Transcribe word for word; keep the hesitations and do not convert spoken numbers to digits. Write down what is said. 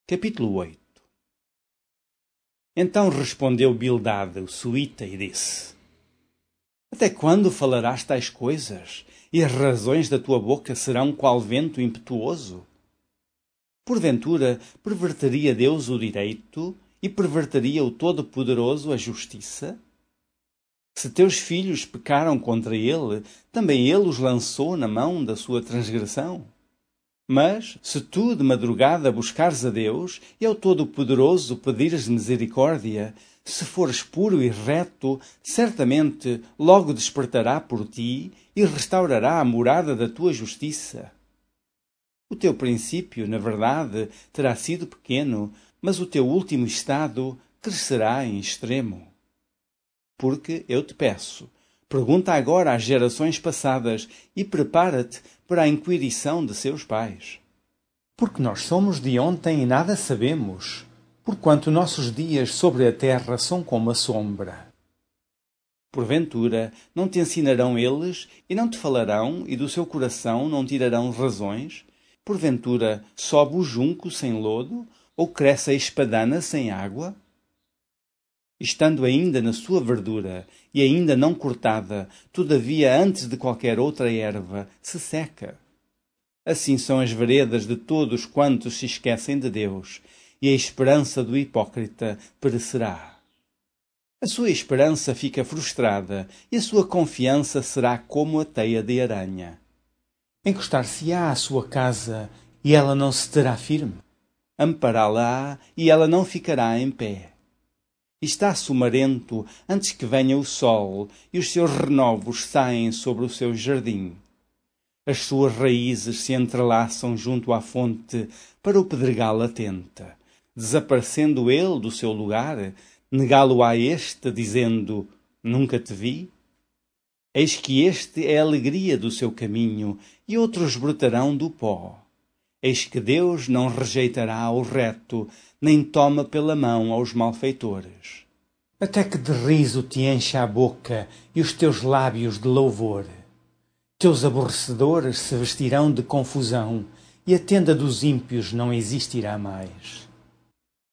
Capítulo oito. Então respondeu Bildade, o suíta, e disse: Até quando falarás tais coisas, e as razões da tua boca serão qual vento impetuoso? Porventura, perverteria Deus o direito, e perverteria o Todo-Poderoso a justiça? Se teus filhos pecaram contra ele, também ele os lançou na mão da sua transgressão? Mas, se tu de madrugada buscares a Deus, e ao Todo-Poderoso pedires misericórdia, se fores puro e reto, certamente logo despertará por ti e restaurará a morada da tua justiça. O teu princípio, na verdade, terá sido pequeno, mas o teu último estado crescerá em extremo. Porque eu te peço, pergunta agora às gerações passadas e prepara-te para a inquirição de seus pais. Porque nós somos de ontem e nada sabemos, porquanto nossos dias sobre a terra são como a sombra. Porventura, não te ensinarão eles e não te falarão, e do seu coração não tirarão razões? Porventura, sobe o junco sem lodo, ou cresce a espadana sem água? Estando ainda na sua verdura, e ainda não cortada, todavia antes de qualquer outra erva, se seca. Assim são as veredas de todos quantos se esquecem de Deus, e a esperança do hipócrita perecerá. A sua esperança fica frustrada, e a sua confiança será como a teia de aranha. Encostar-se-á à sua casa, e ela não se terá firme. Ampará-la-á, e ela não ficará em pé. Está sumarento antes que venha o sol, e os seus renovos saem sobre o seu jardim. As suas raízes se entrelaçam junto à fonte para o pedregal latente. Desaparecendo ele do seu lugar, negá-lo-á este, dizendo: Nunca te vi? Eis que este é a alegria do seu caminho, e outros brotarão do pó. Eis que Deus não rejeitará o reto, nem toma pela mão aos malfeitores. Até que de riso te encha a boca e os teus lábios de louvor. Teus aborrecedores se vestirão de confusão, e a tenda dos ímpios não existirá mais.